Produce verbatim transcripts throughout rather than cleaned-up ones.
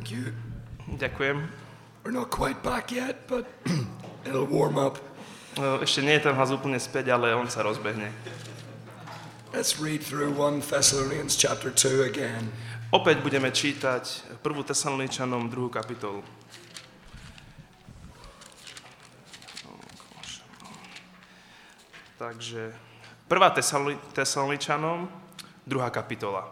Thank you. Ďakujem. We're not quite back yet, but it'll warm up. Ešte nie je ten hlas úplne späť, ale on sa rozbehne. Let's read through First Thessalonians chapter two again. Opäť budeme čítať prvú Tesaloničanom druhú kapitolu. Takže prvá Tesaloničanom, druhá kapitola.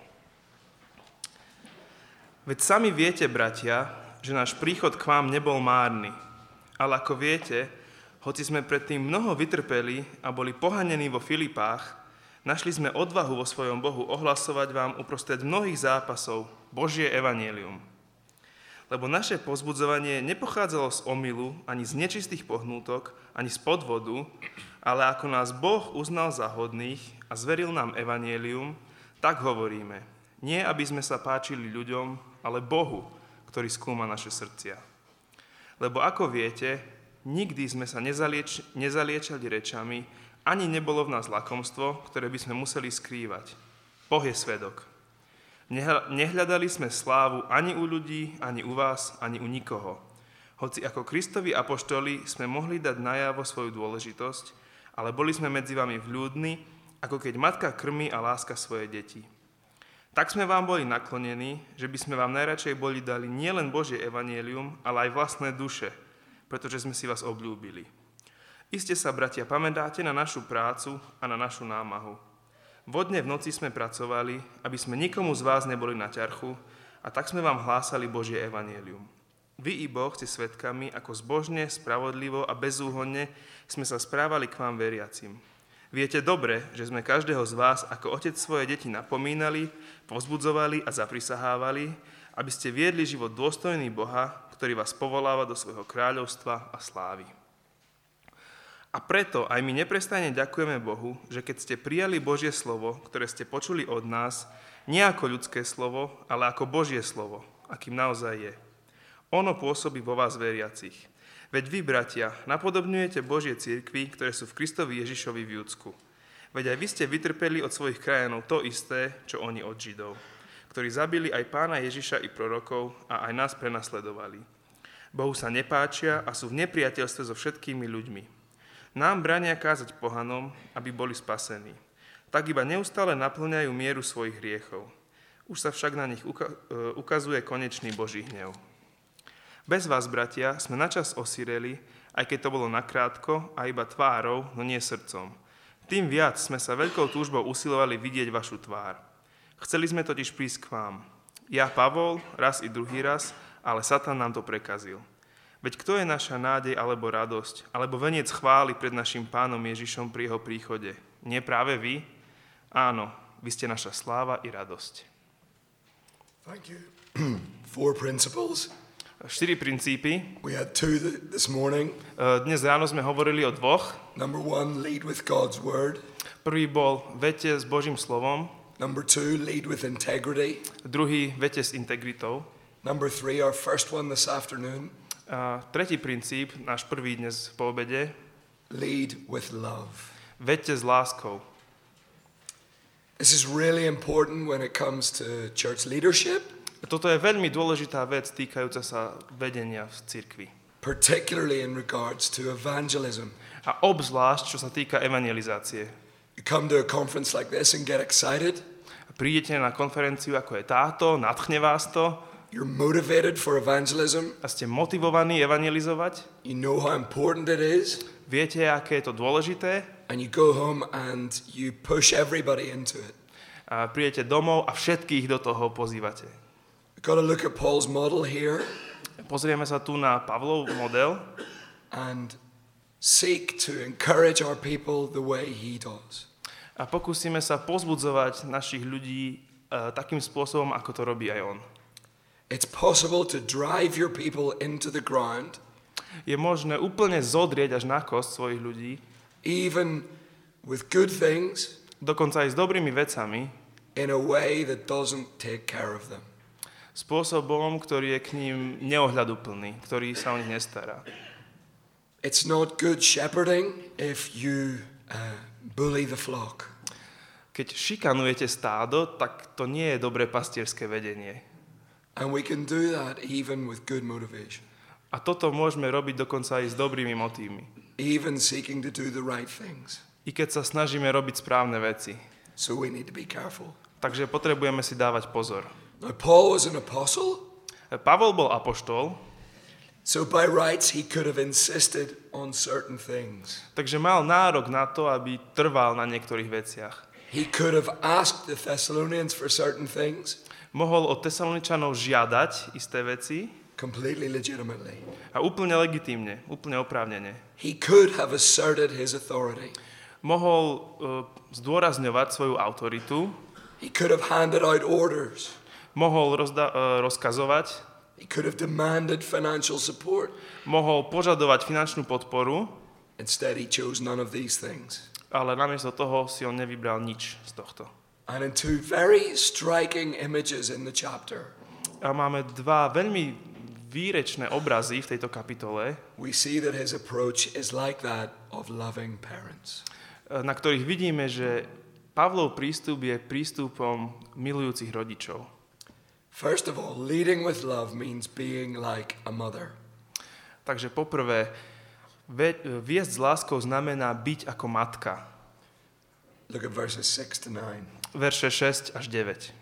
Veď sami viete, bratia, že náš príchod k vám nebol márny. Ale ako viete, hoci sme predtým mnoho vytrpeli a boli pohanení vo Filipách, našli sme odvahu vo svojom Bohu ohlasovať vám uprostred mnohých zápasov Božie evanjelium. Lebo naše povzbudzovanie nepochádzalo z omylu, ani z nečistých pohnútok, ani z podvodu, ale ako nás Boh uznal za hodných a zveril nám evanjelium, tak hovoríme. Nie, aby sme sa páčili ľuďom, ale Bohu, ktorý skúma naše srdcia. Lebo ako viete, nikdy sme sa nezalieč- nezaliečali rečami, ani nebolo v nás lakomstvo, ktoré by sme museli skrývať. Boh je svedok. Nehľadali sme slávu ani u ľudí, ani u vás, ani u nikoho. Hoci ako Kristovi apoštoli sme mohli dať najavo svoju dôležitosť, ale boli sme medzi vami vľúdni, ako keď matka krmí a láska svoje deti. Tak sme vám boli naklonení, že by sme vám najradšej boli dali nielen Božie evanjelium, ale aj vlastné duše, pretože sme si vás obľúbili. Iste sa, bratia, pamätáte na našu prácu a na našu námahu. Vodne v noci sme pracovali, aby sme nikomu z vás neboli na ťarchu, a tak sme vám hlásali Božie evanjelium. Vy i Boh ste svedkami, ako zbožne, spravodlivo a bezúhonne sme sa správali k vám veriacim. Viete dobre, že sme každého z vás ako otec svoje deti napomínali, povzbudzovali a zaprisahávali, aby ste viedli život dôstojný Boha, ktorý vás povoláva do svojho kráľovstva a slávy. A preto aj my neprestajne ďakujeme Bohu, že keď ste prijali Božie slovo, ktoré ste počuli od nás, nie ako ľudské slovo, ale ako Božie slovo, akým naozaj je. Ono pôsobí vo vás veriacich. Veď vy, bratia, napodobňujete Božie cirkvi, ktoré sú v Kristovi Ježišovi v Judsku. Veď aj vy ste vytrpeli od svojich krajanov to isté, čo oni od Židov, ktorí zabili aj Pána Ježiša i prorokov a aj nás prenasledovali. Bohu sa nepáčia a sú v nepriateľstve so všetkými ľuďmi. Nám brania kázať pohanom, aby boli spasení. Tak iba neustále naplňajú mieru svojich hriechov. Už sa však na nich ukazuje konečný Boží hnev. Bez vás, bratia, sme načas osireli, aj keď to bolo nakrátko a iba tvárou, no nie srdcom. Tým viac sme sa veľkou túžbou usilovali vidieť vašu tvár. Chceli sme totiž prísť k vám. Ja, Pavol, raz i druhý raz, ale Satan nám to prekazil. Veď kto je naša nádej alebo radosť, alebo veniec chvály pred našim Pánom Ježišom pri jeho príchode? Nie práve vy? Áno, vy ste naša sláva i radosť. Thank you. Four principles. Štyri princípy. We had two th- this morning. Dnes ráno sme hovorili o dvoch. Number one, lead with God's word. Prvý bol vete s Božím slovom. Number two, lead with integrity. Druhý vete s integritou. Number three, our first one this afternoon. A tretí princíp, náš prvý dnes po obede. Lead with love. Vete s láskou. This is really important when it comes to church leadership. Toto je veľmi dôležitá vec týkajúca sa vedenia v cirkvi. Particularly in regards to evangelism. A obzvlášť, čo sa týka evangelizácie. You come to a conference like this and get excited. Prídete na konferenciu, ako je táto, nadchne vás to. You're motivated for evangelism. A ste motivovaní evangelizovať. You know how important it is. Viete, aké je to dôležité. And you go home and you push everybody into it. A prídete domov a všetkých do toho pozývate. We've got to look at Paul's model here. Pozrieme sa tu na Pavlov model. And seek to encourage our people the way he does. A pokúsime sa pozbudzovať našich ľudí uh, takým spôsobom, ako to robí aj on. It's possible to drive your people into the ground. Je možné úplne zodrieť až na kost svojich ľudí. Even with good things. Dokonca aj s dobrými vecami. In a way that doesn't take care of them. Spôsobom, ktorý je k ním neohľaduplný, ktorý sa o nich nestará. It's not good shepherding if you uh, bully the flock. Keď šikanujete stádo, tak to nie je dobré pastierské vedenie. And we can do that even with good motivation. A toto môžeme robiť dokonca aj s dobrými motívmi. Even seeking to do the right things. I keď sa snažíme robiť správne veci. So we need to be careful. Takže potrebujeme si dávať pozor. Now, Paul was an apostle. Pavol bol apoštol, So by rights he could have insisted on certain things. takže mal nárok na to, aby trval na niektorých veciach. He could have asked the Thessalonians for certain things. Mohol od Tesaloničanov žiadať isté veci Completely legitimately. a úplne legitímne, úplne oprávnene. He could have asserted his authority. Mohol uh, zdôrazňovať svoju autoritu, He could have handed out orders. mohol rozda- uh, rozkazovať, He could have demanded financial support. mohol požadovať finančnú podporu, Instead, he chose none of these things. ale namiesto toho si on nevybral nič z tohto. And in two very striking images in the chapter, A máme dva veľmi výrečné obrazy v tejto kapitole, we see that his approach is like that of loving parents. na ktorých vidíme, že Pavlov prístup je prístupom milujúcich rodičov. First of all, leading with love means being like a mother. Takže poprvé, ve- viesť s láskou znamená byť ako matka. Look at verses six to nine. Verše šesť až deväť.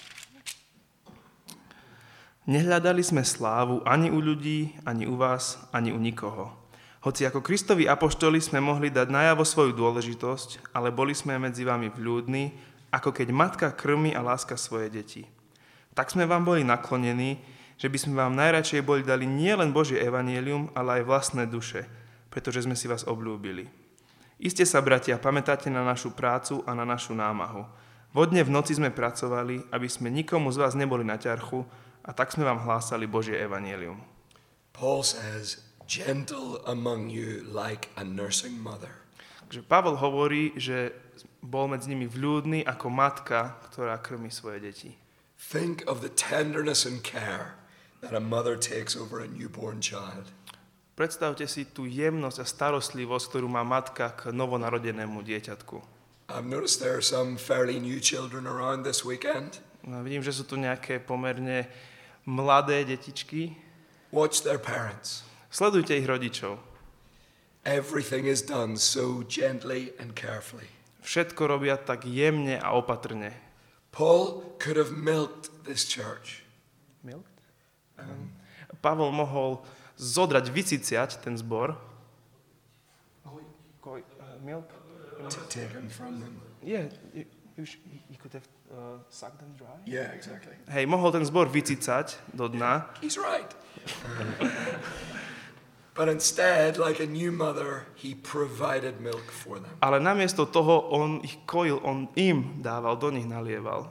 Nehľadali sme slávu ani u ľudí, ani u vás, ani u nikoho. Hoci ako Kristovi apoštoli sme mohli dať najavo svoju dôležitosť, ale boli sme medzi vami vľúdni, ako keď matka krmi a láska svoje deti. Tak sme vám boli naklonení, že by sme vám najradšej boli dali nielen Božie evanjelium, ale aj vlastné duše, pretože sme si vás obľúbili. Iste sa, bratia, pamätáte na našu prácu a na našu námahu. Vodne v noci sme pracovali, aby sme nikomu z vás neboli na ťarchu, a tak sme vám hlásali Božie evanjelium. Paul says, gentle among you like a nursing mother. Takže Pavol hovorí, že bol medzi nimi vľúdny ako matka, ktorá krmí svoje deti. Think of the tenderness and care that a mother takes over a newborn child. Predstavte si tú jemnosť a starostlivosť, ktorú má matka k novonarodenému dieťatku. I've noticed there are some fairly new children around this weekend. No, vidím, že sú tu nejaké pomerne mladé detičky. Watch their parents. Sledujte ich rodičov. Everything is done so gently and carefully. Všetko robia tak jemne a opatrne. Paul could have milked this church. Milk? Um, Pavol mohol zodrať, vyciciať ten zbor. Koj, uh, milk? To take him from them. Yeah, you, you, sh- you could have uh, sucked them dry. Yeah, exactly. Hej, mohol ten zbor vycicať do dna. He's right. But instead, like a new mother, he provided milk for them. Ale namiesto toho on ich kojil, on im dával, do nich nalieval.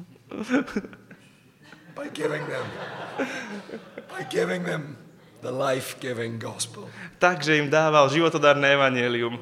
By giving them, by giving them the life-giving gospel. Takže im dával životodárne evanjelium.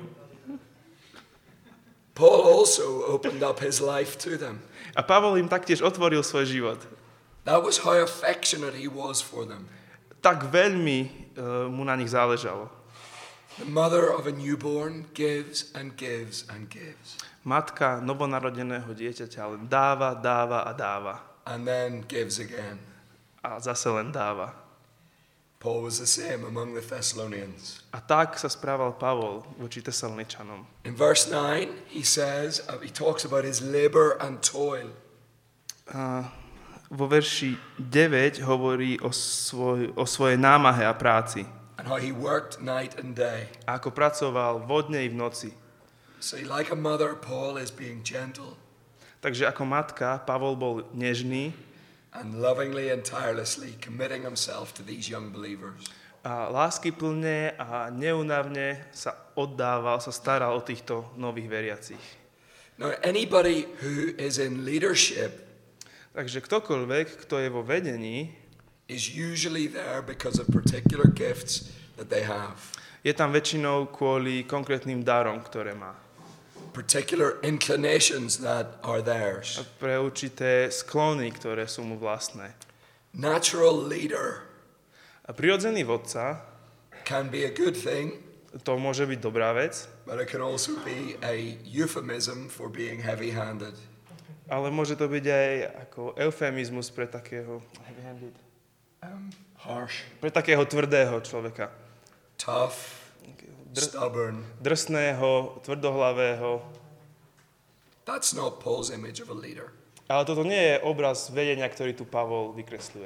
Paul also opened up his life to them. A Pavol im taktiež otvoril svoj život. That was how affectionate he was for them. Tak veľmi uh, mu na nich záležalo. The mother of a newborn gives and gives and gives. Matka novonarodeného dieťaťa len dáva, dáva a dáva. And then gives again. A zase len dáva. Paul was the same among the Thessalonians. A tak sa správal Pavol voči Tesaloničanom. In verse nine, he says, uh, he talks about his labor and toil. A vo verši deväť hovorí o, svoj, o svojej námahe a práci. And how he worked night and day. A ako pracoval vodne i v noci. So like a mother, Paul is being gentle Takže ako matka, Pavol bol nežný and lovingly and tirelessly committing himself to these young believers. a láskyplne a neúnavne sa oddával, sa staral o týchto nových veriacich. Now, anybody who is in leadership Takže ktokoľvek, kto je vo vedení, is usually there because of particular gifts that they have, je tam väčšinou kvôli konkrétnym darom, ktoré má. particular inclinations that are theirs. A pre určité sklony, ktoré sú mu vlastné. Natural leader A prirodzený vodca, can be a good thing, to môže byť dobrá vec, but it can also be a euphemism for being heavy-handed. Ale môže to byť aj ako eufemizmus pre takého, Um, harsh, pre takého tvrdého človeka. tough, Dr- stubborn. drsného, tvrdohlavého. That's not Paul's image of a leader. Ale toto nie je obraz vedenia, ktorý tu Pavol vykresľuje.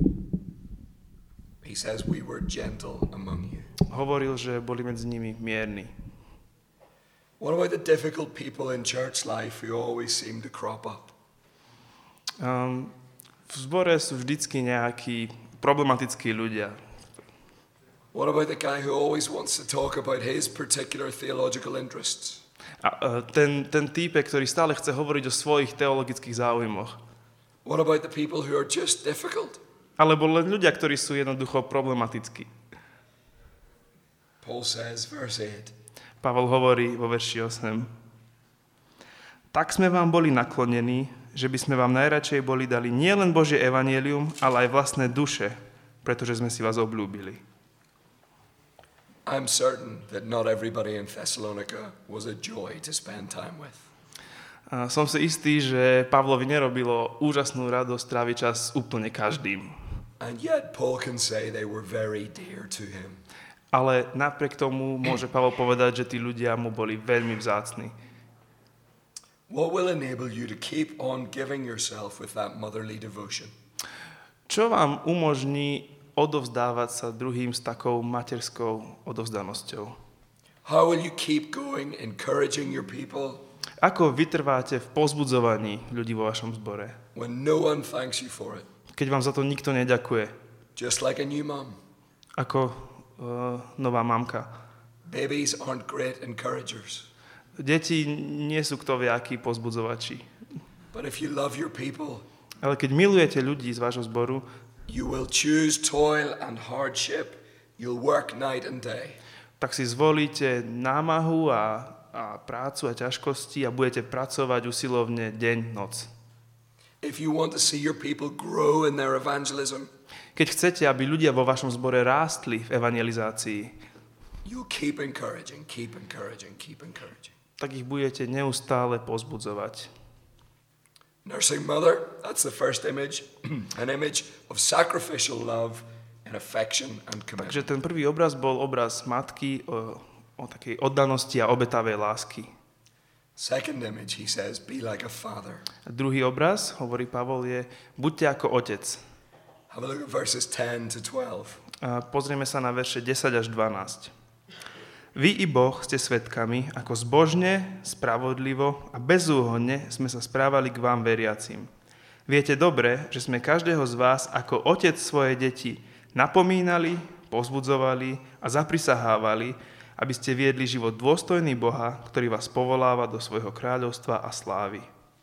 He says we were gentle among you. Hovoril, že boli medzi nimi mierni. What about the difficult people in church life who always seem to crop up? Um, v zbore sú vždycky nejakí problematickí ľudia. What about the guy who always wants to talk about his particular theological interests? A uh, ten, ten týpek, ktorý stále chce hovoriť o svojich teologických záujmoch. What about the people who are just difficult? Alebo len ľudia, ktorí sú jednoducho problematickí. Paul says, verse eight, Pavol hovorí vo verši osem. Tak sme vám boli naklonení, že by sme vám najradšej boli dali nielen Božie evanjelium, ale aj vlastné duše, pretože sme si vás obľúbili. I'm certain that not everybody in Thessalonica was a joy to spend time with. A som si istý, že Pavlovi nerobilo úžasnú radosť tráviť čas úplne každým. And yet Paul can say they were very dear to him. Ale napriek tomu môže Pavol povedať, že tí ľudia mu boli veľmi vzácni. What will enable you to keep on giving yourself with that motherly devotion? Čo vám umožní odovzdávať sa druhým s takou materskou odovzdanosťou? How will you keep going, encouraging your people Ako vytrváte v pozbudzovaní ľudí vo vašom zbore, when no one thanks you for it? keď vám za to nikto neďakuje? Just like a new mom. Ako uh, nová mamka. Babies aren't great encouragers. Deti nie sú kto vie akí pozbudzovači. But if you love your people, Ale keď milujete ľudí z vášho zboru, you will choose toil and hardship. You'll work night and day. tak si zvolíte námahu a, a prácu a ťažkosti a budete pracovať usilovne deň, noc. If you want to see your people grow in their evangelism, Keď chcete, aby ľudia vo vašom zbore rástli v evangelizácii, you'll keep encouraging, keep encouraging, keep encouraging. tak ich budete neustále pozbudzovať. Nursing mother, that's the first image, an image of sacrificial love and affection and commitment. Takže ten prvý obraz bol obraz matky o, o takej oddanosti a obetavej lásky. Second image, he says, be like a father. A druhý obraz, hovorí Pavol, je buďte ako otec. Have a look at verses ten to twelve. A pozrieme sa na verše desať až dvanásť. Vy i Boh ste svedkami, ako zbožne, spravodlivo a bezúhonne sme sa správali k vám veriacim. Viete dobre, že sme každého z vás ako otec svoje deti napomínali, pozbudzovali a zaprisahávali, aby ste viedli život dôstojný Boha, ktorý vás povoláva do svojho kráľovstva a slávy.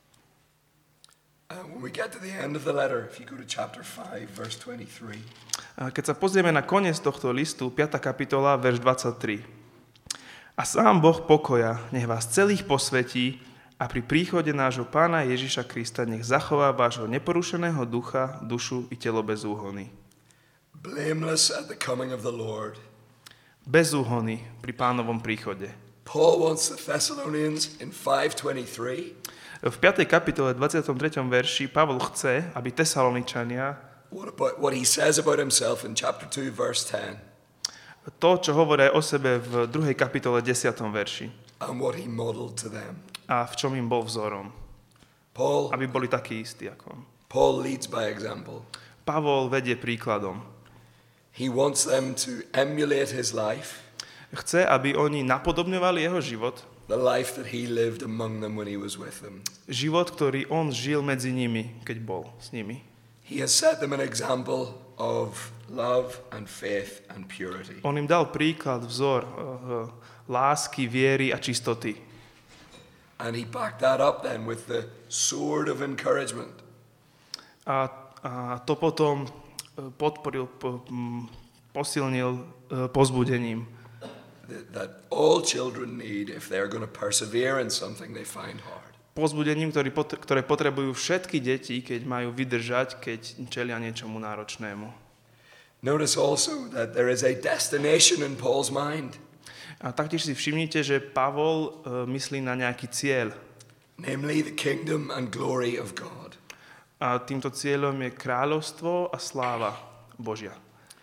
Uh, when we get to the end of the letter, if you go to chapter five, verse twenty-three. A keď sa pozrieme na koniec tohto listu, piata kapitola, verš dvadsaťtri. A sám Boh pokoja, nech vás celých posvetí a pri príchode nášho Pána Ježiša Krista nech zachová vášho neporušeného ducha, dušu i telo bez úhony. Blameless at the coming of the Lord. Bez úhony pri Pánovom príchode. Paul wants the Thessalonians in five twenty-three V piatej kapitole dvadsiatom treťom verši Pavol chce, aby Tesaloničania what about what he says about himself in chapter two, verse ten, to, čo hovorí o sebe v druhej kapitole desiatom verši and what he modeled to them. a v čom im bol vzorom, Paul, aby boli takí istí ako on. Paul leads by example. Pavol vedie príkladom. He wants them to emulate his life, Chce, aby oni napodobňovali jeho život, the life that he lived among them when he was with them. život, ktorý on žil medzi nimi, keď bol s nimi. He has set them an example of love and faith and purity. On im dal príklad, vzor uh, uh, lásky, viery a čistoty. And he backed that up then with the sword of encouragement. A, a to potom uh, podporil, po, um, posilnil uh, pozbudením. That, that all children need if they're going to persevere in something they find hard. Pozbudením, ktorý, ktoré potrebujú všetky deti, keď majú vydržať, keď čelia niečomu náročnému. Notice also that there is a destination in Paul's mind. A taktiež si všimnite, že Pavol uh, myslí na nejaký cieľ. namely the kingdom and glory of God. A týmto cieľom je kráľovstvo a sláva Božia.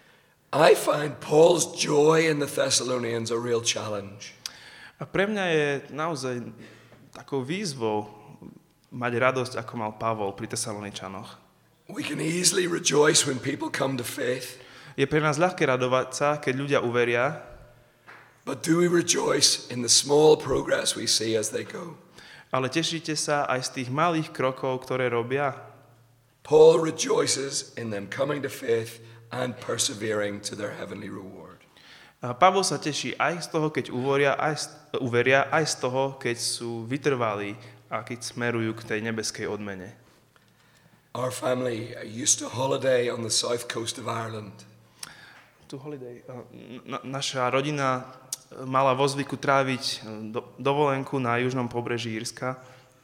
I find Paul's joy in the Thessalonians a real challenge. A pre mňa je naozaj takou výzvou mať radosť, ako mal Pavol pri Tesaloničanoch. We can easily rejoice when people come to faith. Je pre nás ľahké radovať sa, keď ľudia uveria, But do we rejoice in the small progress we see as they go? ale tešíte sa aj z tých malých krokov, ktoré robia? Paul rejoices in them coming to faith and persevering to their heavenly reward. A Pavol sa teší aj z toho, keď uveria, aj z, uveria, aj z toho, keď sú vytrvalí a keď smerujú k tej nebeskej odmene. Our family used to holiday on the south coast of Ireland. Tu holiday. Na, naša rodina mala vo zvyku tráviť do, dovolenku na južnom pobreží Írska.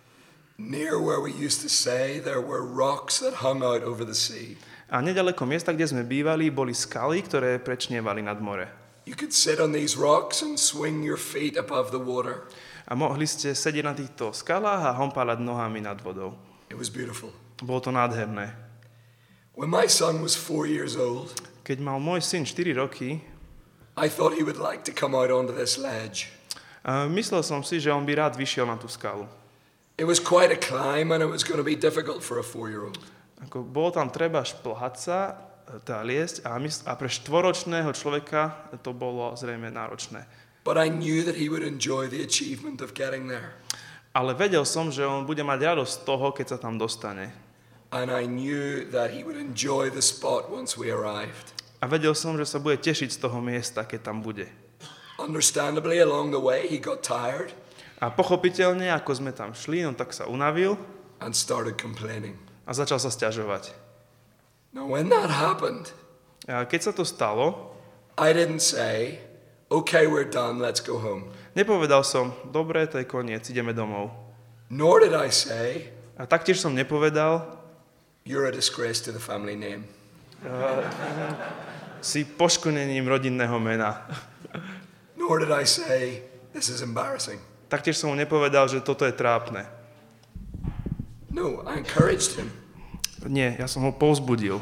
Near where we used to stay, there were rocks that hung out over the sea. A nedaleko miesta, kde sme bývali, boli skaly, ktoré prečnievali nad more. You could sit on these rocks and swing your feet above the water. A mohli ste sedieť na týchto skalách a hompálať nohami nad vodou. It was beautiful. Bolo to nádherné. When my son was four years old, Keď mal môj syn štyri roky, I thought he would like to come out onto this ledge. a myslel som si, že on by rád vyšiel na tú skalu. It was quite a climb and it was going to be difficult for a four-year-old. Ako bolo tam treba šplhať sa, tá liesť a, mysl- a pre štvoročného človeka to bolo zrejme náročné. But I knew that he would enjoy the achievement of getting there. Ale vedel som, že on bude mať radosť z toho, keď sa tam dostane. And I knew that he would enjoy the spot once we arrived. A vedel som, že sa bude tešiť z toho miesta, keď tam bude. Understandably, along the way, he got tired A pochopiteľne, ako sme tam šli, on tak sa unavil and started complaining. a začal sa sťažovať. Now, when that happened, A keď sa to stalo, I didn't say, okay, we're done, let's go home. nepovedal som, dobre, to je koniec, ideme domov. Nor did I say, A taktiež som nepovedal, you're a disgrace to the family name. si poškodením rodinného mena. Nor did I say, this is embarrassing. Taktiež som mu nepovedal, že toto je trápne. No, I encouraged him. Nie, ja som ho povzbudil.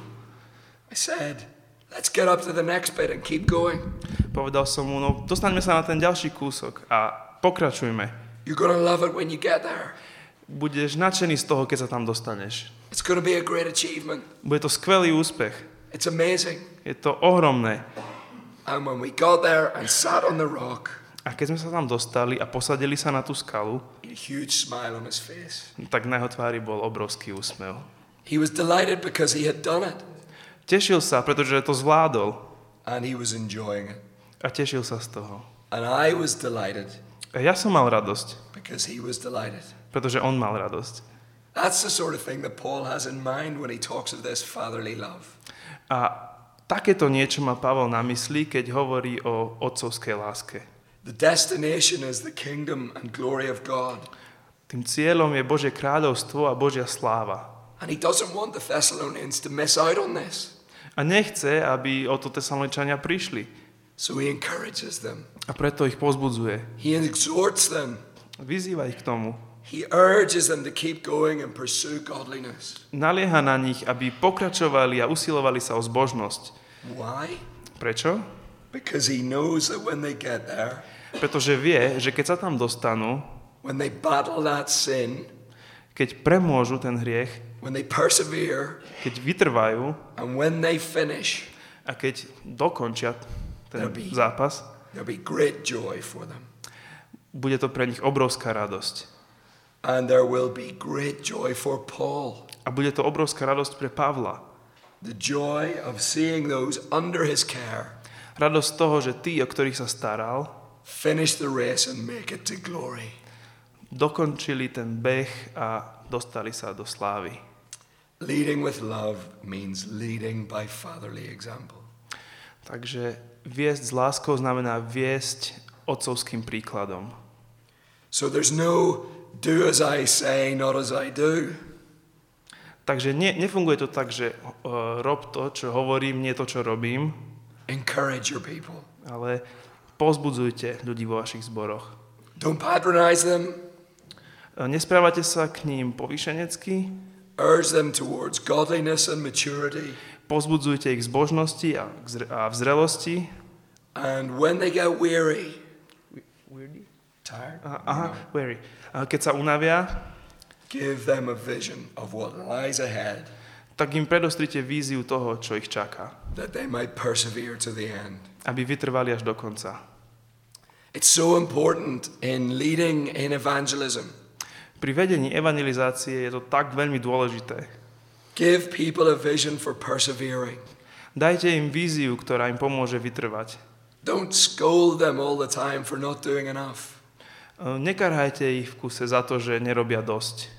I said, let's get up to the next bit and keep going. Povedal som mu, no dostaňme sa na ten ďalší kúsok a pokračujme. You're going to love it when you get there. Budeš nadšený z toho, keď sa tam dostaneš. It's going to be a great achievement. Bude to skvelý úspech. It's amazing. Je to ohromné. And when we got there and sat on the rock, A keď sme sa tam dostali a posadili sa na tú skalu, he had a huge smile on his face. tak na jeho tvári bol obrovský úsmev. He was delighted because he had done it. Tešil sa, pretože to zvládol And he was enjoying it. a tešil sa z toho. And I was delighted A ja som mal radosť, because he was delighted. pretože on mal radosť. That's the sort of thing that Paul has in mind when he talks of this fatherly love. A takéto niečo má Pavol na mysli, keď hovorí o otcovskej láske. The destination is the kingdom and glory of God. Tým cieľom je Božie kráľovstvo a Božia sláva. And he doesn't want the Thessalonians to miss out on this. A nechce, aby o to Tesaloničania prišli. So he encourages them. A preto ich povzbudzuje. He exhorts them. Vyzýva ich k tomu. He urges them to keep going and pursue godliness. Nalieha na nich, aby pokračovali a usilovali sa o zbožnosť. Why? Prečo? Because he knows that when they get there, Pretože vie, že keď sa tam dostanú, when they battle that sin, keď premôžu ten hriech, when they persevere, keď vytrvajú and when they finish, a keď dokončia ten Aby. zápas, there'll be great joy for them. bude to pre nich obrovská radosť. And there will be great joy for Paul. A bude to obrovská radosť pre Pavla. The joy of seeing those under his care Radosť toho, že tí, o ktorých sa staral, finish the race and make it to glory. dokončili ten beh a dostali sa do slávy. Leading with love means leading by fatherly example. Takže viesť s láskou znamená viesť otcovským príkladom. So there's no do as I say, not as I do. Takže ne, nefunguje to tak, že uh, rob to, čo hovorím, nie to, čo robím, Encourage your people. ale povzbudzujte ľudí vo vašich zboroch. Don't patronize them. Nesprávate sa k ním povýšenecky, urge them towards godliness and maturity, pozbudzujte ich k zbožnosti a, k zre- a v zrelosti. and when they get weary, tired, Aha, aha, weary. A keď sa unavia, give them a vision of what lies ahead, tak im predostrite víziu toho, čo ich čaká, that they might persevere to the end. aby vytrvali až do konca. It's so important in leading in evangelism. Pri vedení evangelizácie je to tak veľmi dôležité. Give people a vision for persevering. Dajte im víziu, ktorá im pomôže vytrvať. Don't scold them all the time for not doing enough. Nekarhajte ich v kuse za to, že nerobia dosť.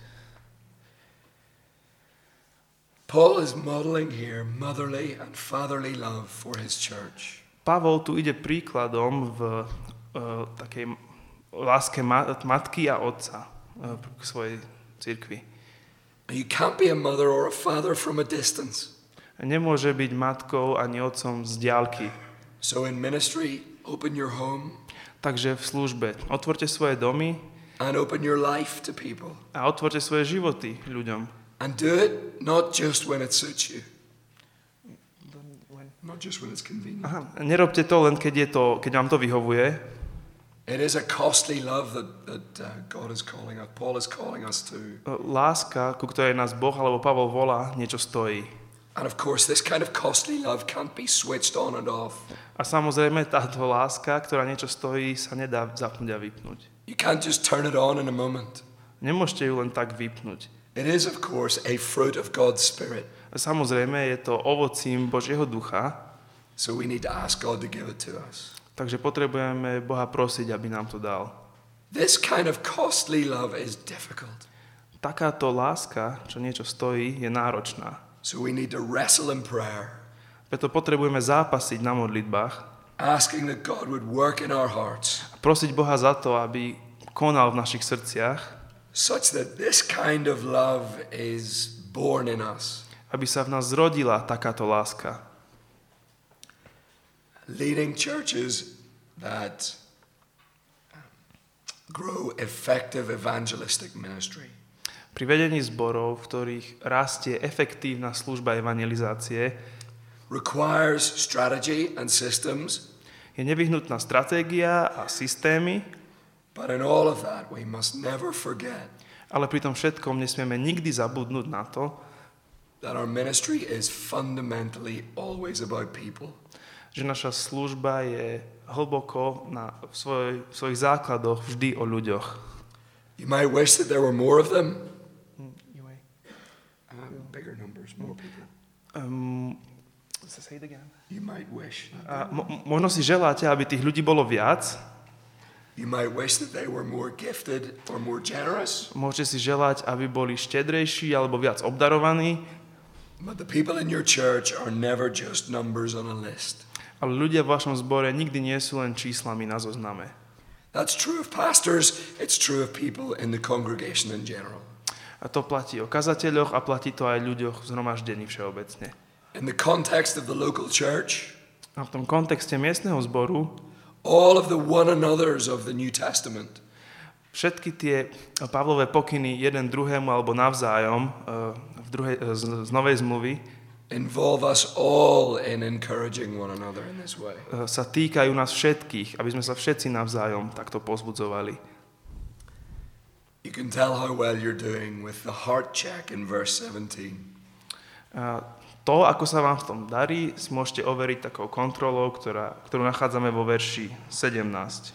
Paul is modeling here motherly and fatherly love for his church. Pavol tu ide príkladom v uh, takej láske ma- matky a otca uh, k svojej cirkvi. You can't be a mother or a father from a distance. Nemôže byť matkou ani otcom z diaľky. So in ministry, open your home Takže v službe otvorte svoje domy and open your life to people. a otvorte svoje životy ľuďom. And do it not just when it suits you. Not just when it's convenient. Aha, nerobte to len keď, je to, keď vám to vyhovuje. It is a costly love that, that uh, God is calling us, Paul is calling us to. Láska, ku ktorej nás Boh alebo Pavol volá, niečo stojí. And of course, this kind of costly love can't be switched on and off. A samozrejme táto láska, ktorá niečo stojí, sa nedá zapnúť a vypnúť. You can't just turn it on in a moment. Nemôžete ju len tak vypnúť. It is, of course, a fruit of God's Spirit. A samozrejme je to ovocím Božieho ducha, So we need to ask God to give it to us. takže potrebujeme Boha prosiť, aby nám to dal. This kind of costly love is difficult. Takáto láska, čo niečo stojí, je náročná. So we need to wrestle in prayer, Preto potrebujeme zápasiť na modlitbách asking that God would work in our hearts a prosiť Boha za to, aby konal v našich srdciach, such that this kind of love is born in us. aby sa v nás zrodila takáto láska. Leading churches that grow effective evangelistic ministry Pri vedení zborov, v ktorých rastie efektívna služba evangelizácie, requires strategy and systems, je nevyhnutná stratégia a systémy, but in all of that we must never forget ale pri tom všetkom nesmieme nikdy zabudnúť na to, that our ministry is fundamentally always about people. že naša služba je hlboko na, v, svoj, v svojich základoch vždy o ľuďoch. You might wish that there were more of them. Um, bigger numbers, more people. Um, say it again. You might wish. A mo- možno si želáte, aby tých ľudí bolo viac. You might wish that they were more gifted or more generous. Môžete si želať, aby boli štedrejší alebo viac obdarovaní. But the people in your church are never just numbers on a list. Ale ľudia v vašom zbore nikdy nie sú len číslami na zozname. That's true of pastors. It's true of people in the congregation in general. A to platí o kazateľoch a platí to aj ľuďoch v zhromaždení všeobecne. In the context of the local church, A v tom kontexte miestneho zboru all of the one another's of the New Testament všetky tie Pavlové pokyny jeden druhému alebo navzájom v druhej, z, z Novej zmluvy involve us all in encouraging one another in this way. sa týkajú nás všetkých, aby sme sa všetci navzájom takto pozbudzovali. You can tell how well you're doing with the heart check in verse seventeen. A to, ako sa vám v tom darí, si môžete overiť takou kontrolou, ktorá, ktorú nachádzame vo verši sedemnásť.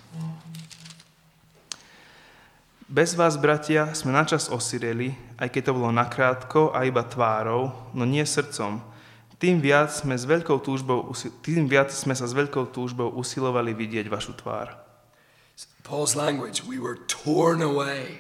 Bez vás, bratia, sme načas osireli, aj keď to bolo nakrátko a iba tvárou, no nie srdcom. Tým viac sme, s veľkou túžbou, tým viac sme sa s veľkou túžbou usilovali vidieť vašu tvár. Paul's language, we were torn away.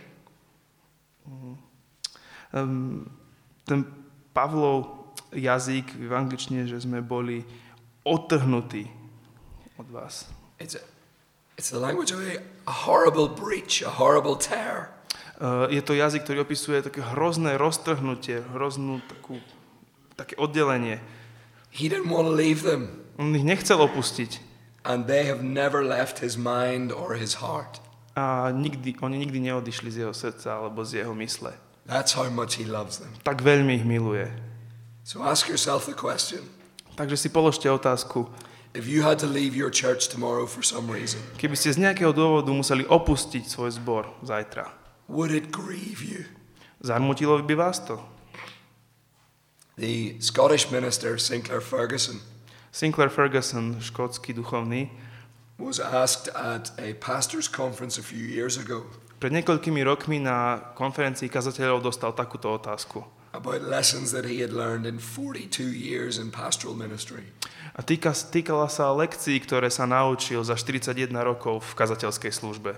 Um, ten Pavlov jazyk v angličtine, že sme boli odtrhnutí od vás. It's a, it's the language of a, a horrible breach, a horrible tear. Uh, je to jazyk, ktorý opisuje také hrozné roztrhnutie, hroznú takú, také oddelenie. He didn't want to leave them, On ich nechcel opustiť. and they have never left his mind or his heart. a nikdy, oni nikdy neodišli z jeho srdca alebo z jeho mysle. That's how much he loves them. Tak veľmi ich miluje. So ask yourself the question. Takže si položte otázku. If you had to leave your church tomorrow for some reason, Keby ste z nejakého dôvodu museli opustiť svoj zbor zajtra, would it grieve you? zarmutilo by vás to? The Scottish minister Sinclair Ferguson Sinclair Ferguson, škótsky duchovný, was asked at a pastor's conference a few years ago pred niekoľkými rokmi na konferencii kazateľov dostal takúto otázku. about lessons that he had learned in forty-two years in pastoral ministry. A týka, týkala sa lekcií, ktoré sa naučil za štyridsaťjeden rokov v kazateľskej službe.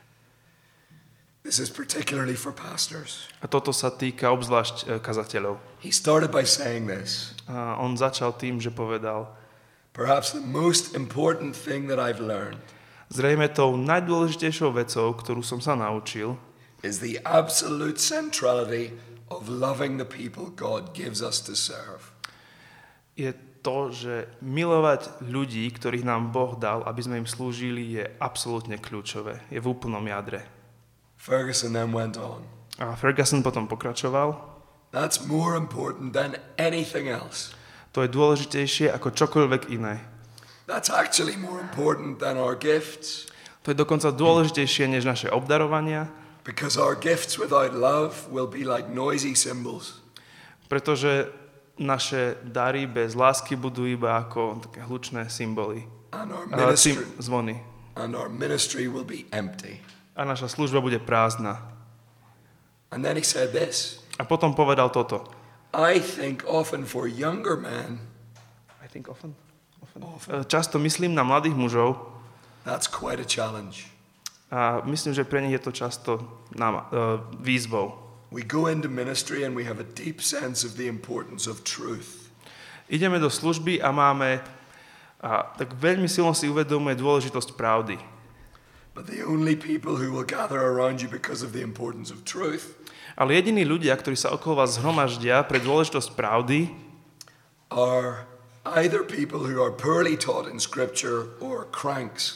This is particularly for pastors. A toto sa týka obzvlášť e, kazateľov. He started by saying this. A on začal tým, že povedal: Perhaps the most important thing that I've learned zrejme tou najdôležitejšou vecou, ktorú som sa naučil, is the absolute centrality of loving the people God gives us to serve. je to, že milovať ľudí, ktorých nám Boh dal, aby sme im slúžili, je absolútne kľúčové. Je v úplnom jadre. Ferguson then went on. A Ferguson potom pokračoval: That's more important than anything else. to je dôležitejšie ako čokoľvek iné. That's actually more important than our gifts. To je dokonca dôležitejšie než naše obdarovania, Because our gifts without love will be like noisy cymbals. pretože naše dary bez lásky budú iba ako také hlučné symboly. And our A ministry, cym- zvony. and our ministry will be empty. A naša služba bude prázdna. And then he said this. A potom povedal toto. I think often for younger men, I think often. often. Často myslím na mladých mužov that's quite a challenge. a myslím, že pre nich je to často nám, uh, výzvou. We go into ministry and we have a deep sense of the importance of truth. Ideme do služby a máme a tak veľmi silno si uvedomuje dôležitosť pravdy. But the only people who will gather around you because of the importance of truth Ale jediní ľudia, ktorí sa okolo vás zhromaždia pre dôležitosť pravdy, are either people who are poorly taught in scripture or cranks.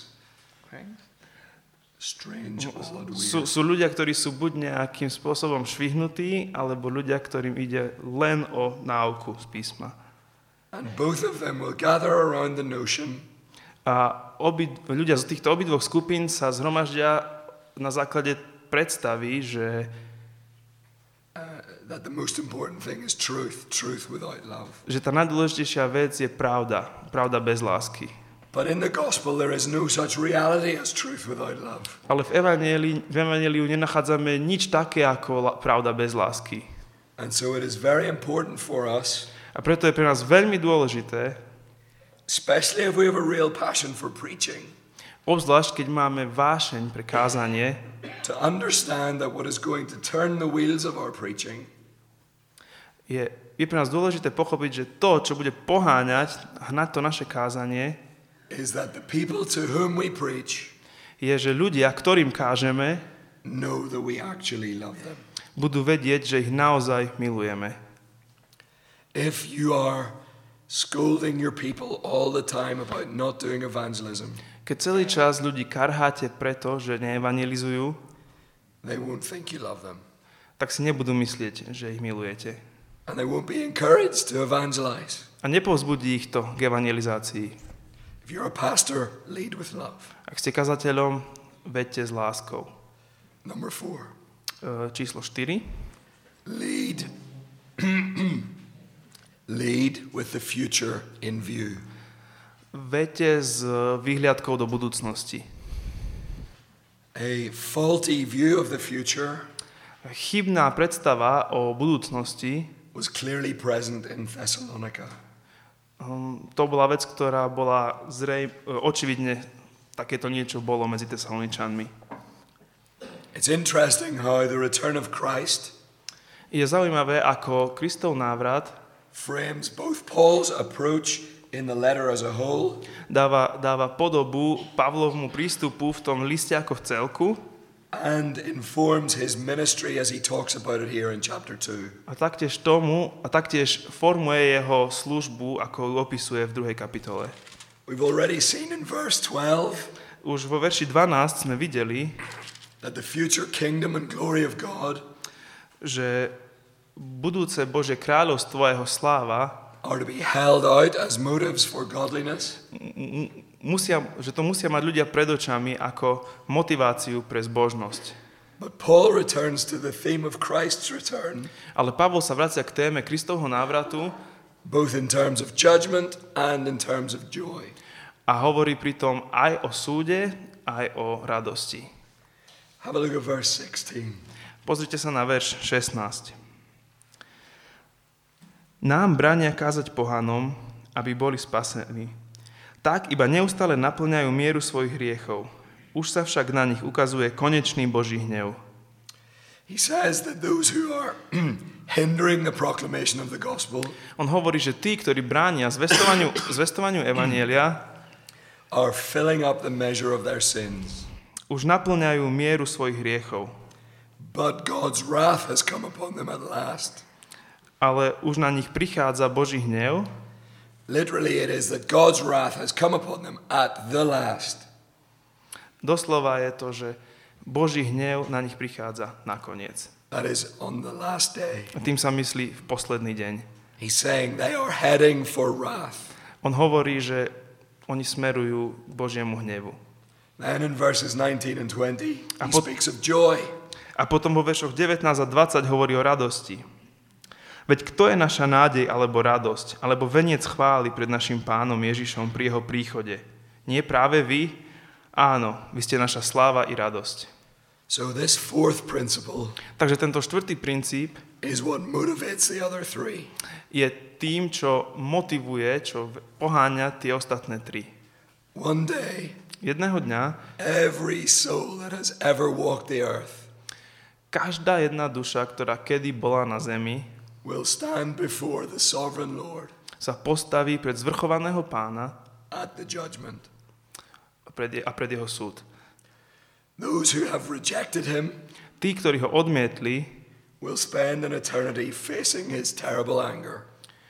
Strange, odd, sú, weird. sú ľudia, ktorí sú buď nejakým spôsobom švihnutí, alebo ľudia, ktorým ide len o náuku z písma. And both of them will gather around the notion A obi, ľudia z týchto obidvoch skupín sa zhromaždia na základe predstavy, že, uh, that the most important thing is truth, truth without love. že tá najdôležitejšia vec je pravda, pravda bez lásky. But in the gospel there is no such reality as truth without love. Ale v evanjeliu, v evanjeliu nenachádzame nič také ako la, pravda bez lásky. And so it is very important for us, A preto je pre nás veľmi dôležité, especially if we have a real passion for preaching, obzvlášť keď máme vášeň pre kázanie, to understand that what is going to turn the wheels of our preaching je, je pre nás dôležité pochopiť, že to, čo bude poháňať, hnať to naše kázanie, is that the people to whom we preach je, že ľudia, ktorým kážeme, know that we actually love them. budú vedieť, že ich naozaj milujeme. If you are scolding your people all the time about not doing evangelism, Keď celý čas ľudí karháte preto, že neevangelizujú, they won't think you love them. tak si nebudú myslieť, že ich milujete. And they won't be encouraged to evangelize. A nepovzbudí ich to k evangelizácii. If you're a pastor, lead with love. Ak ste kazateľom, vedte s láskou. Number four, E, číslo štyri. lead. Lead with the future in view. Vedte s výhliadkou do budúcnosti. A faulty view of the future Chybná predstava o budúcnosti, was clearly present in Thessalonica. um, to bola vec, ktorá bola zrej, očividne takéto niečo bolo medzi Tesaloničanmi. It's interesting how the return of Christ Je zaujímavé, ako Kristov návrat frames both Paul's approach in the letter as a whole dáva, dáva podobu Pavlovmu prístupu v tom liste ako v celku and informs his ministry as he talks about it here in chapter two. a taktiež tomu a taktiež formuje jeho službu, ako ju opisuje v druhej kapitole. We've already seen in verse twelve Už vo verši dvanásť sme videli, that the future kingdom and glory of God že budúce Božie kráľovstvo a jeho sláva are to be held out as motives for godliness. m- musia, že to musia mať ľudia pred očami ako motiváciu pre zbožnosť. But Paul returns to the theme of Christ's return, Ale Pavol sa vracia k téme Kristovho návratu both in terms of judgment and in terms of joy. a hovorí pritom aj o súde, aj o radosti. Have a look at verse sixteen. Pozrite sa na verš šestnásť. Nám bránia kázať pohanom, aby boli spasení. Tak iba neustále naplňajú mieru svojich hriechov. Už sa však na nich ukazuje konečný Boží hnev. He says that those who are hindering the proclamation of the gospel On hovorí, že tí, ktorí bránia zvestovaniu, zvestovaniu evanjelia, are filling up the measure of their sins. už naplňajú mieru svojich hriechov. But God's wrath has come upon them at last. Ale už na nich prichádza Boží hnev. Literally, it is that God's wrath has come upon them at the last. Doslova je to, že Boží hnev na nich prichádza nakoniec. That is on the last day. A tým sa myslí v posledný deň. He's saying they are heading for wrath. On hovorí, že oni smerujú k Božiemu hnevu. Then in verses nineteen and twenty, he A pot- speaks of joy. A potom vo veršoch devätnásť a dvadsať hovorí o radosti. Veď kto je naša nádej alebo radosť, alebo veniec chvály pred našim pánom Ježišom pri jeho príchode? Nie práve vy? Áno, vy ste naša sláva i radosť. So this fourth principle Takže tento štvrtý princíp is what motivates the other three. je tým, čo motivuje, čo poháňa tie ostatné tri. One day, Jedného dňa every soul that has ever walked the earth každá jedna duša, ktorá kedy bola na zemi, will stand before the sovereign Lord sa postaví pred zvrchovaného pána at the judgment. a pred, je- a pred jeho súd. Those who have rejected him Tí, ktorí ho odmietli, will spend an eternity facing his terrible anger.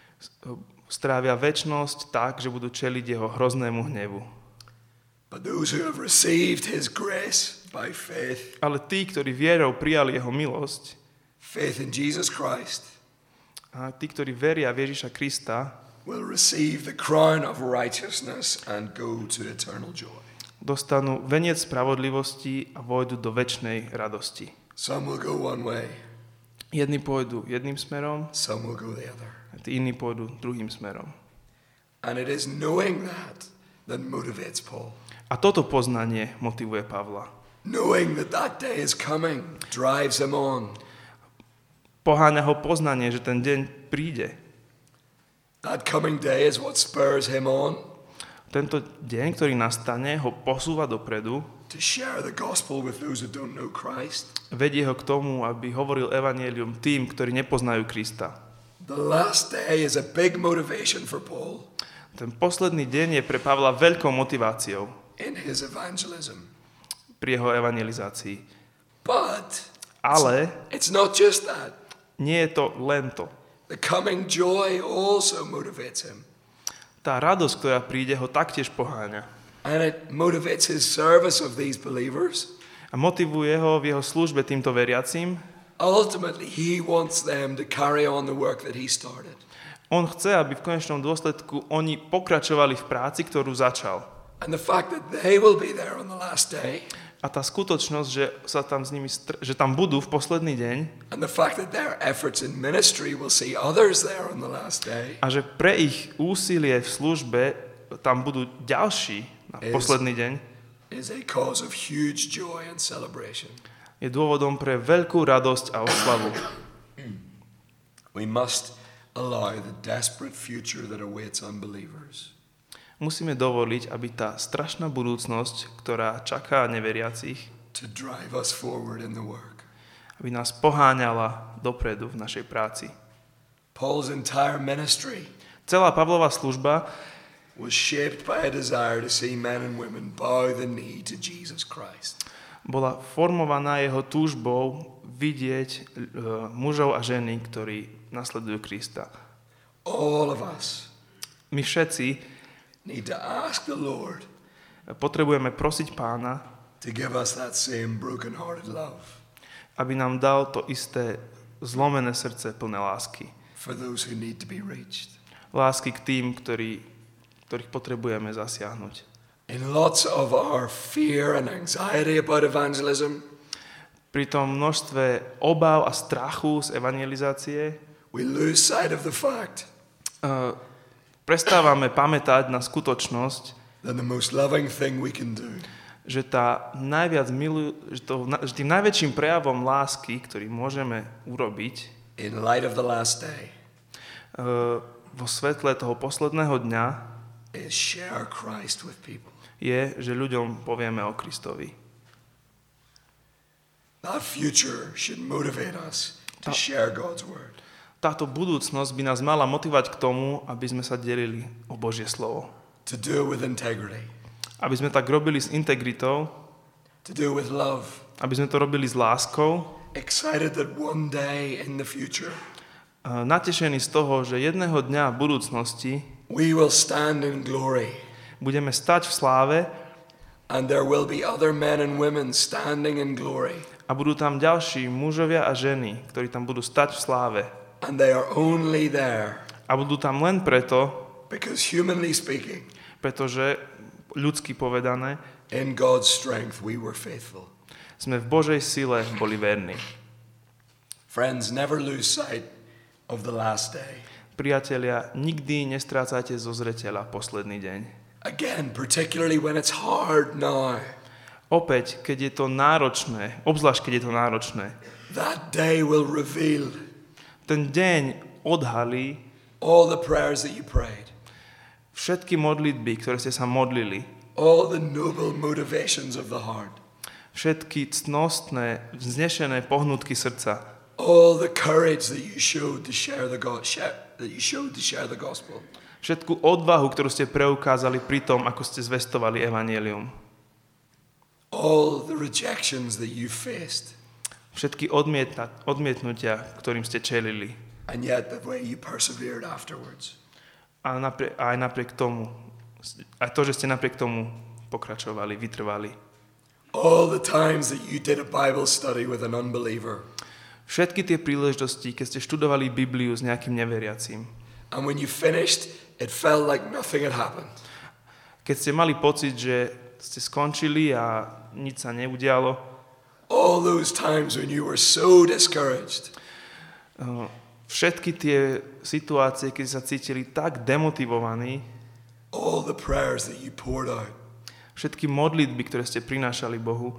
strávia večnosť tak, že budú čeliť jeho hroznému hnevu. But those who have received his grace by faith, Ale tí, ktorí vierou prijali jeho milosť, faith in Jesus Christ, a tí, ktorí veria v Ježiša Krista, will receive the crown of righteousness and go to eternal joy. dostanú veniec spravodlivosti a vojdu do večnej radosti. Some will go one way, Jedni pôjdu jedným smerom, some will go the other. a tí iní pôjdu druhým smerom. And it is knowing that that motivates Paul. A toto poznanie motivuje Pavla. Knowing that that day is coming drives him on. Poháňa ho poznanie, že ten deň príde. That coming day is what spurs him on Tento deň, ktorý nastane, ho posúva dopredu, to share the gospel with those who don't know Christ. vedie ho k tomu, aby hovoril evanjelium tým, ktorí nepoznajú Krista. The last day is a big motivation for Paul Ten posledný deň je pre Pavla veľkou motiváciou in his evangelism. pri jeho evangelizácii. But Ale it's not just that. nie je to len to. The coming joy also motivates him. Tá radosť, ktorá príde, ho taktiež poháňa. And it motivates his service of these believers. A motivuje ho v jeho službe týmto veriacím. Ultimately, he wants them to carry on the work that he started. On chce, aby v konečnom dôsledku oni pokračovali v práci, ktorú začal. And the fact that they will be there on the last day, A tá skutočnosť, že, sa tam s nimi str- že tam budú v posledný deň and the fact that their efforts in ministry will see others there on the last day, a že pre ich úsilie v službe tam budú ďalší na Is- posledný deň, is a cause of huge joy and celebration. je dôvodom pre veľkú radosť a oslavu. We must allow the desperate future that awaits unbelievers Musíme dovoliť, aby tá strašná budúcnosť, ktorá čaká neveriacich, to drive us forward in the work. aby nás poháňala dopredu v našej práci. Paul's entire ministry Celá Pavlova služba was shaped by a desire to see men and women bow the knee to Jesus Christ. bola formovaná jeho túžbou vidieť e, mužov a ženy, ktorí nasledujú Krista. All of us My všetci need to ask the Lord Potrebujeme prosiť Pána, to give us that same broken-hearted love aby nám dal to isté zlomené srdce plné lásky. for those who need to be reached. Lásky k tým, ktorí, ktorých potrebujeme zasiahnuť. In lots of our fear and anxiety about evangelism, Pri tom množstve obáv a strachu z evangelizácie we lose sight of the fact uh, prestávame pamätať na skutočnosť, that the most loving thing we can do že, tá najviac milu, že, to, že tým najväčším prejavom lásky, ktorý môžeme urobiť in light of the last day uh, vo svetle toho posledného dňa is share Christ with people. je, že ľuďom povieme o Kristovi. That future should motivate us to share God's word. Táto budúcnosť by nás mala motivovať k tomu, aby sme sa delili o Božie slovo. To do it with integrity, Aby sme tak robili s integritou, to do it with love, aby sme to robili s láskou, excited that one day in the future uh, natešení z toho, že jedného dňa v budúcnosti we will stand in glory budeme stať v sláve and there will be other men and women standing in glory. a budú tam ďalší mužovia a ženy, ktorí tam budú stať v sláve. And they are only there A budú tam len preto, because humanly speaking, pretože ľudsky povedané, in God's strength we were faithful. sme v Božej sile boli verní. Friends, never lose sight of the last day. Priatelia, nikdy nestrácajte zo zreteľa posledný deň. Again, particularly when it's hard now, Opäť, keď je to náročné, obzvlášť keď je to náročné, that day will reveal ten deň odhalí all the prayers that you prayed, všetky modlitby, ktoré ste sa modlili, all the noble motivations of the heart, všetky ctnostné, vznešené pohnutky srdca, all the courage that you showed to share the go- share, that you showed to share the gospel, všetku odvahu, ktorú ste preukázali pri tom, ako ste zvestovali evanjelium, all the rejections that you faced, všetky odmieta- odmietnutia, ktorým ste čelili. and yet the way you persevered afterwards. A naprie- aj napriek tomu, aj to, že ste napriek tomu pokračovali, vytrvali. All the times that you did a Bible study with an unbeliever, Všetky tie príležitosti, keď ste študovali Bibliu s nejakým neveriacím. and when you finished, it felt like nothing had happened. Keď ste mali pocit, že ste skončili a nič sa neudialo. All those times when you were so discouraged, Uh, Všetky tie situácie, keď sa cítili tak demotivovaní, all the prayers that you poured out, všetky modlitby, ktoré ste prinášali Bohu,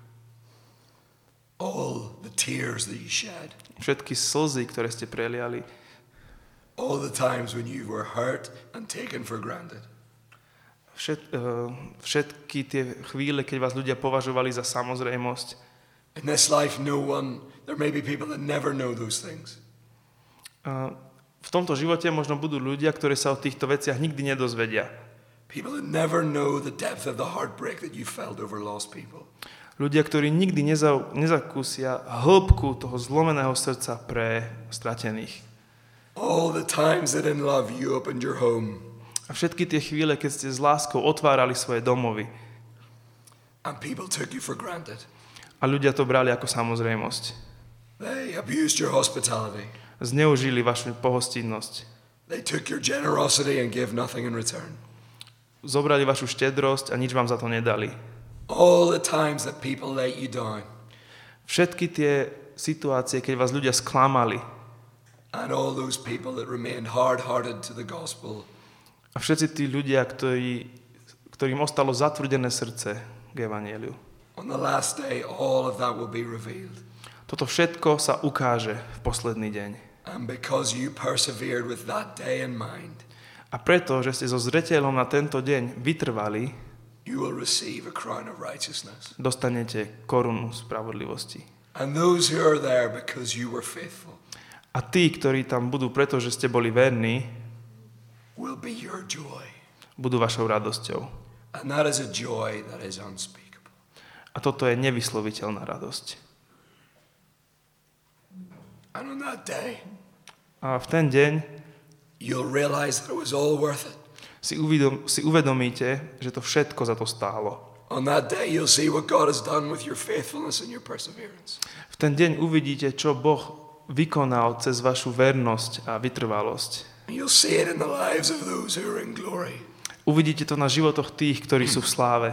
all the tears that you shed, všetky slzy, ktoré ste preliali, all the times when you were hurt and taken for granted. všet, uh, všetky tie chvíle, keď vás ľudia považovali za samozrejmosť. In this life, no one, there may be people that never know those things. Uh, v tomto živote možno budú ľudia, ktorí sa o týchto veciach nikdy nedozvedia. People that never know the depth of the heartbreak that you felt over lost people. Ľudia, ktorí nikdy neza, nezakúsia hĺbku toho zlomeného srdca pre stratených. All the times that in love you opened your home A všetky tie chvíle, keď ste s láskou otvárali svoje domovy and people took you for granted. a ľudia to brali ako samozrejmosť. They abused your hospitality. Zneužili vašu pohostinnosť. They took your generosity and gave nothing in return. Zobrali vašu štedrosť a nič vám za to nedali. All the times that people let you down, Všetky tie situácie, keď vás ľudia sklamali and all those people that remained hard-hearted to the gospel, a všetci tí ľudia, ktorí, ktorým ostalo zatvrdené srdce k evanjeliu. on the last day, all of that will be revealed. Toto všetko sa ukáže v posledný deň. And because you persevered with that day in mind, A preto, že ste so zreteľom na tento deň vytrvali, you will receive a crown of righteousness. dostanete korunu spravodlivosti. And those who are there because you were faithful A tí, ktorí tam budú, pretože ste boli verní, will be your joy. budú vašou radosťou. And that is a joy that is unspeakable. A toto je nevysloviteľná radosť. And on that day, A v ten deň you'll realize that it was all worth it. si, uvedom, si uvedomíte, že to všetko za to stálo. On that day you'll see what God has done with your faithfulness and your perseverance. V ten deň uvidíte, čo Boh vykonal cez vašu vernosť a vytrvalosť. And you'll see it in the lives of those who are in glory. Uvidíte to na životoch tých, ktorí sú v sláve.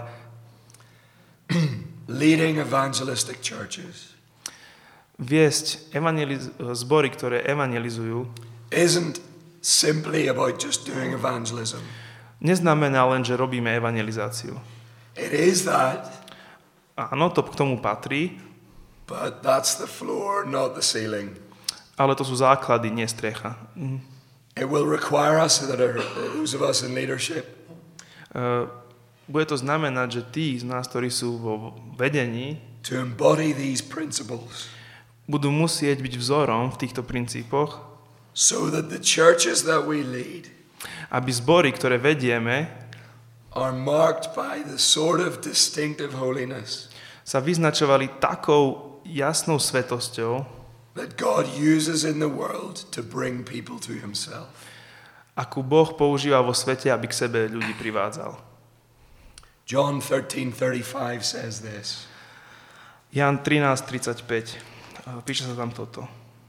Leading evangelistic churches Viesť evangeliz- zbory, ktoré evangelizujú, isn't simply about just doing evangelism. neznamená len, že robíme evangelizáciu. It is that, Áno, to k tomu patrí, but that's the floor, not the ceiling. ale to sú základy, nie strecha. It will require us, that are those of us in leadership, Uh, bude to znamenať, že tí z nás, ktorí sú vo vedení, to embody these principles budú musieť byť vzorom v týchto princípoch, so that the churches that we lead aby zbory, ktoré vedieme, are marked by the sort of distinctive holiness sa vyznačovali takou jasnou svetosťou, that God uses in the world to bring people to himself. akú Boh používa vo svete, aby k sebe ľudí privádzal. John thirteen thirty-five says this. Ján trinásť tridsaťpäť. Píše sa tam toto.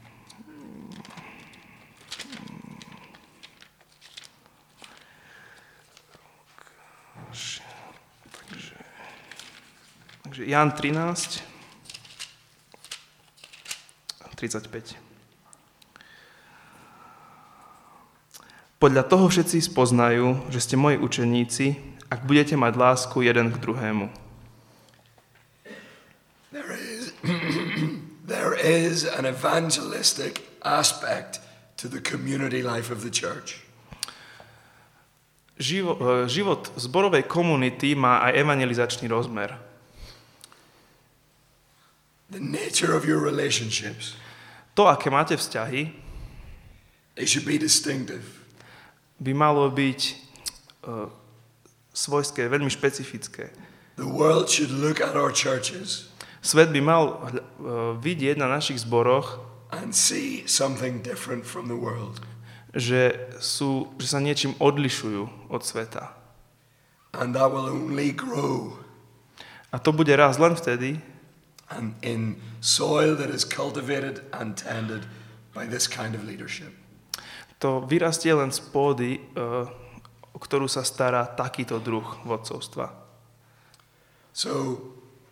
Takže, takže Ján trinásť tridsaťpäť. Podľa toho všetci spoznajú, že ste moji učeníci, ak budete mať lásku jeden k druhému. There is, there is an evangelistic aspect to the community life of the church. Živo, život zborovej komunity má aj evangelizačný rozmer. The nature of your relationships, To, aké máte vzťahy, they should be distinctive. by malo byť uh, svojské, veľmi špecifické. The world should look at our churches Svet by mal uh, vidieť na našich zboroch, and see something different from the world. že, sú, že sa niečím odlišujú od sveta. And that will only grow A to bude raz len vtedy, and in soil that is cultivated and tended by this kind of leadership. to vyrastie len z pôdy, uh, o ktorú sa stará takýto druh vodcovstva. So,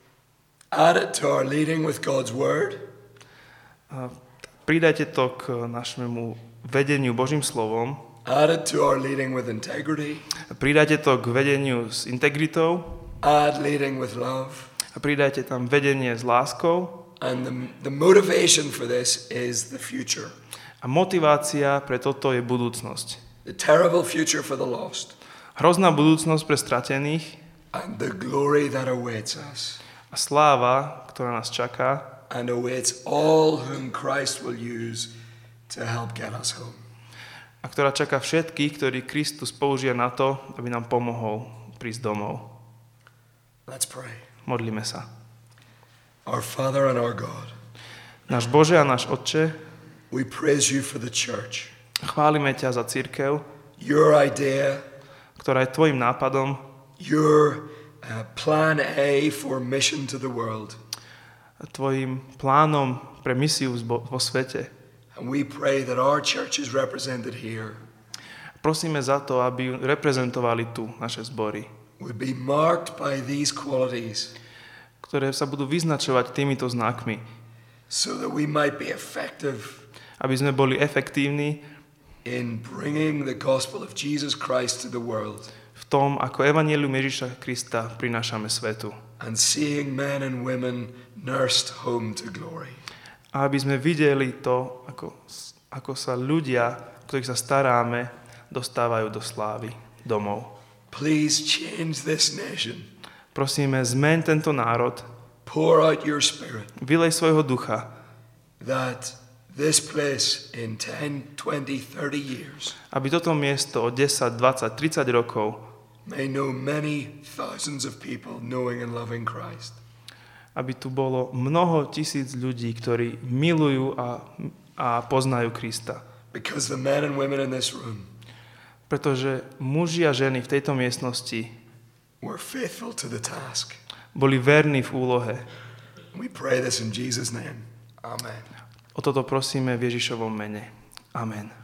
add it to our leading with God's word, Uh, pridajte to k našemu vedeniu Božím slovom, add it to our leading with integrity, pridajte to k vedeniu s integritou add leading with love. a pridajte tam vedenie s láskou. And the, the motivation for this is the future. A motivácia pre toto je budúcnosť. The terrible future for the lost. Hrozná budúcnosť pre stratených And the glory that awaits us. a sláva, ktorá nás čaká And awaits all whom Christ will use to help get us home. a ktorá čaká všetkých, ktorí Kristus použije na to, aby nám pomohol prísť domov. Let's pray. Modlíme sa. Our Father and our God, Náš Bože a náš Otče, we praise you for the church. chválime ťa za cirkev, Your idea, ktorá je tvojim nápadom, your uh, plan A for mission to the world. tvojim plánom pre misiu vo svete. And we pray that our church is represented here Prosíme za to, aby reprezentovali tu naše zbory, would be marked by these qualities ktoré sa budú vyznačovať týmito znakmi, so that we might be effective aby sme boli efektívni in bringing the gospel of Jesus Christ to the world v tom, ako evanjelium Ježiša Krista prinášame svetu. and seeing men and women nursed home to glory. A aby sme videli to, ako, ako sa ľudia, ktorých sa staráme, dostávajú do slávy domov. Please change this nation. Prosíme, zmeň tento národ, Pour out your spirit vylej svojho ducha, that this place in ten, twenty, thirty years aby toto miesto o desať, dvadsať, tridsať rokov may know many thousands of people knowing and loving Christ. aby tu bolo mnoho tisíc ľudí, ktorí milujú a, a poznajú Krista. Because the men and women in this room Pretože muži a ženy v tejto miestnosti were faithful to the task. boli verní v úlohe. We pray this in Jesus' name. Amen. O toto prosíme v Ježišovom mene. Amen.